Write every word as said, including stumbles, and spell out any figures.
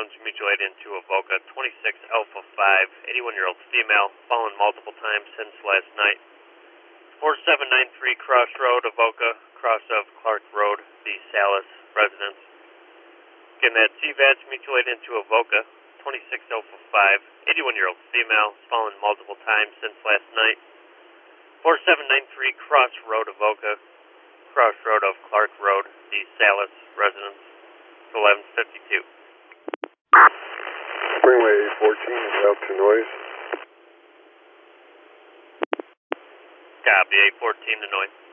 Jones, mutual aid into Avoca, twenty-six Alpha five, eighty-one-year-old female, fallen multiple times since last night. four seven nine three Cross Road, Avoca, cross of Clark Road, the Salis residence. Again, that C V A T S mutual aid into Avoca, twenty-six Alpha five, eighty-one-year-old female, fallen multiple times since last night. four seven nine three Cross Road, Avoca, cross road of Clark Road, the Salis residence, eleven fifty-two. Springway fourteen is out to noise. Copy, eight fourteen to noise.